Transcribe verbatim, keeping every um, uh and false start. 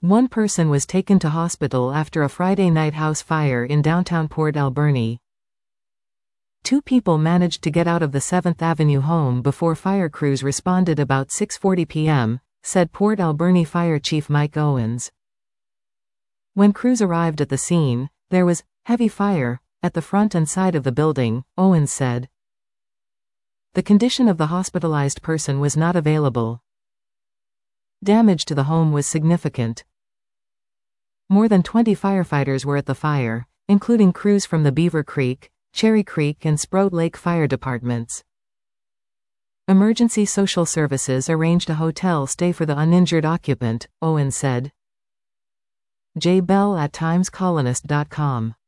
One person was taken to hospital after a Friday night house fire in downtown Port Alberni. Two people managed to get out of the seventh Avenue home before fire crews responded about six forty p m, said Port Alberni Fire Chief Mike Owens. When crews arrived at the scene, there was heavy fire at the front and side of the building, Owens said. The condition of the hospitalized person was not available. Damage to the home was significant. More than twenty firefighters were at the fire, including crews from the Beaver Creek, Cherry Creek and Sprout Lake fire departments. Emergency Social Services arranged a hotel stay for the uninjured occupant, Owens said. Jay Bell at times colonist dot com